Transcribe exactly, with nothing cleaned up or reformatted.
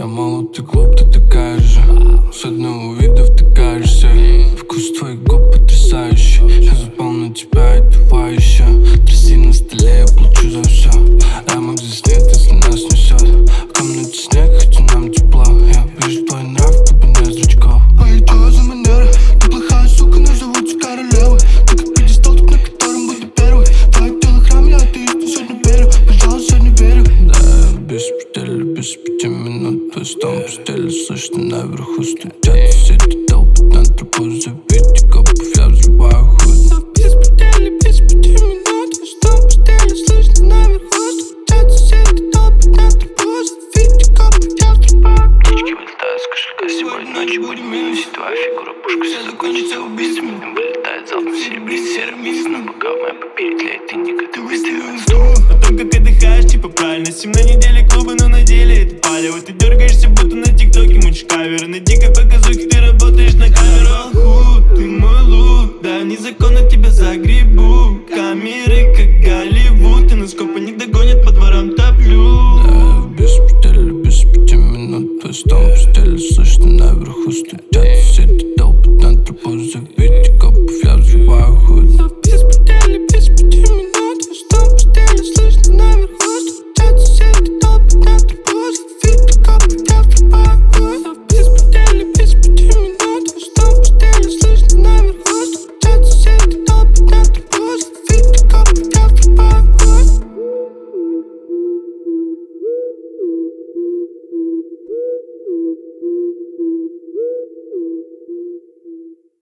молод, ты глуп, ты такая же. С одного вида втыкаешься. Вкус твоих губ потрясающий. Я запал на тебя и давай еще. Тряси на столе, я плачу за все. Рамок здесь нет, если нас несет. В комнате снег, хотя нам тепло. Я вижу твой нрав, в глубине зрачков. Ой, чё за манера? Ты плохая сука, но зовут тебя королевой. Ты как пьедестал, тут на котором буду первый. Твое тело храм, я атеист, сегодня верю. Пожалуйста, сегодня верю. Да, я без предела, без пяти минут. Твой стон постели, слышно наверху стучат. Все эти толпы на трубу, завидите копов, я взрываю хуй. Без предела, без пяти минут. Твой стон постели, слышно наверху стучат. Все эти толпы на трубу, завидите копов, я взрываю хуй. Птички вылетают с кошелька, сегодня ночью будем минусить. Твоя фигура, пушка, все закончится убийствами. Вылетает залпом серебристый серый месяц. Но пока в моей папире тлеет индиго, ты выставил инсту. О том, как отдыхаешь, типа правильно. Семь на неделе клубы, но на деле это палево. Ты дергаешься, будто на тиктоке мучишь каверы. На дикой показухе ты работаешь на камеру. Аху, ты мой лук, да, незаконно тебя загрел.